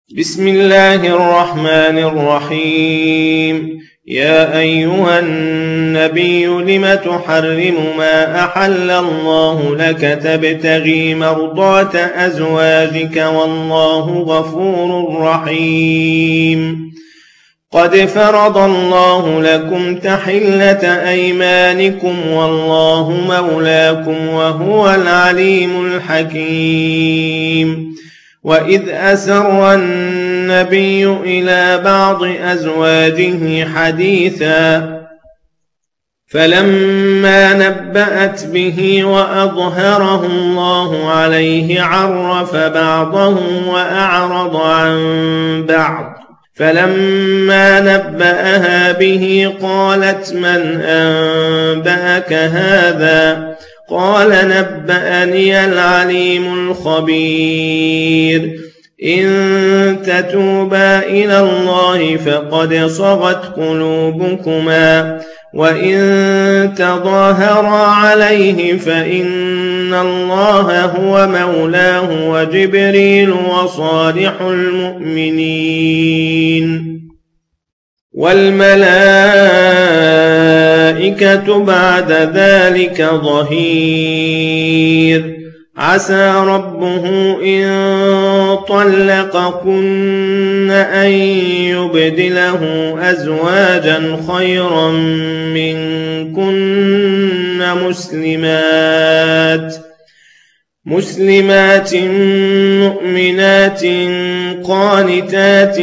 بسم الله الرحمن الرحيم. يا أيها النبي لم تحرم ما أحل الله لك تبتغي مرضات أزواجك والله غفور رحيم. قد فرض الله لكم تحلة أيمانكم والله مولاكم وهو العليم الحكيم. وإذ أسر النبي إلى بعض أزواجه حديثا فلما نبأت به وأظهره الله عليه عرف بعضه وأعرض عن بعض فلما نبأها به قالت من أنبأك هذا؟ قال نبأني العليم الخبير. إن تتوبا إلى الله فقد صغت قلوبكما وإن تظاهرا عليه فإن الله هو مولاه وجبريل وصالح المؤمنين والملائكة بعد ذلك ظهير. عسى ربه إن طلقكن أن يبدله أزواجا خيرا منكن مسلمات مؤمنات قانتات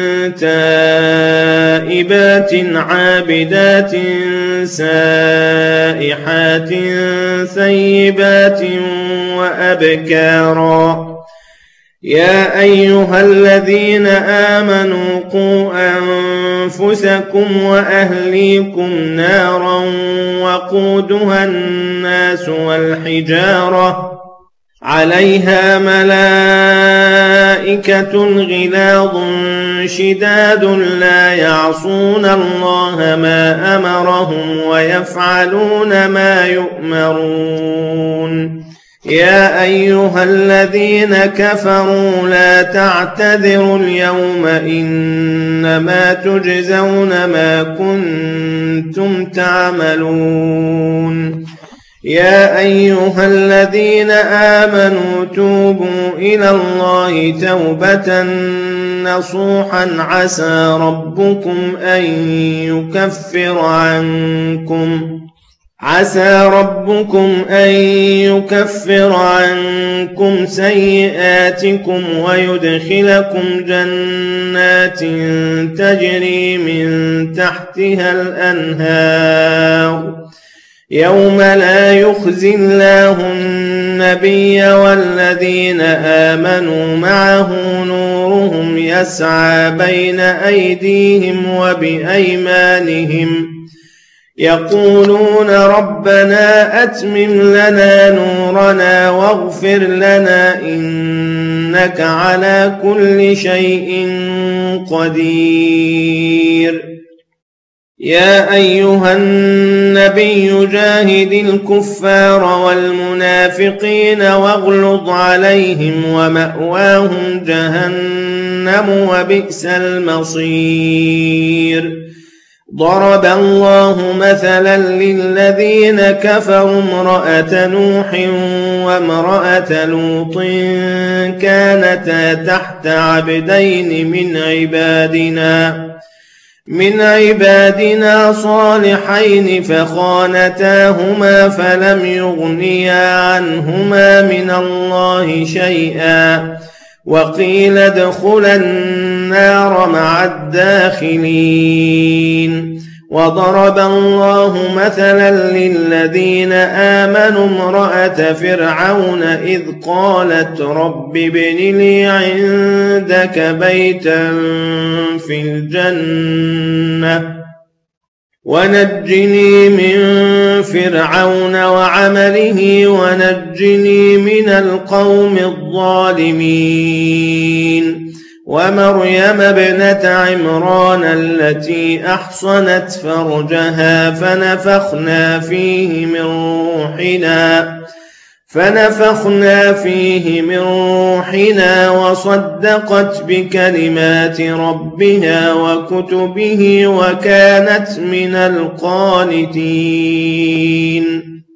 تائبات عابدات سائحات ثيبات وأبكارا. يا أيها الذين آمنوا قوا أنفسكم وأهليكم نارا وقودها الناس والحجارة عليها ملائكة غلاظ شداد لا يعصون الله ما أمرهم ويفعلون ما يؤمرون. يا أيها الذين كفروا لا تعتذروا اليوم إنما تجزون ما كنتم تعملون. يا أيها الذين آمنوا توبوا إلى الله توبة نصوحا عسى ربكم أن يكفر عنكم سيئاتكم ويدخلكم جنات تجري من تحتها الأنهار يوم لا يخزي الله النبي والذين آمنوا معه نورهم يسعى بين أيديهم وبأيمانهم يقولون ربنا أتمم لنا نورنا واغفر لنا إنك على كل شيء قدير. يا أيها النبي جاهد الكفار والمنافقين واغلظ عليهم ومأواهم جهنم وبئس المصير. ضرب الله مثلا للذين كفروا امرأة نوح وامرأة لوط كانتا تحت عبدين من عبادنا صالحين فخانتاهما فلم يغنيا عنهما من الله شيئا وقيل ادخلا النار مع الداخلين. وضرب الله مثلا للذين آمنوا امرأة فرعون إذ قالت رب ابن لي عندك بيتا في الجنة ونجني من فرعون وعمله ونجني من القوم الظالمين. ومريم ابنة عمران التي أحصنت فرجها فنفخنا فيه من روحنا فنفخنا فيه من روحنا وصدقت بكلمات ربها وكتبه وكانت من القانتين.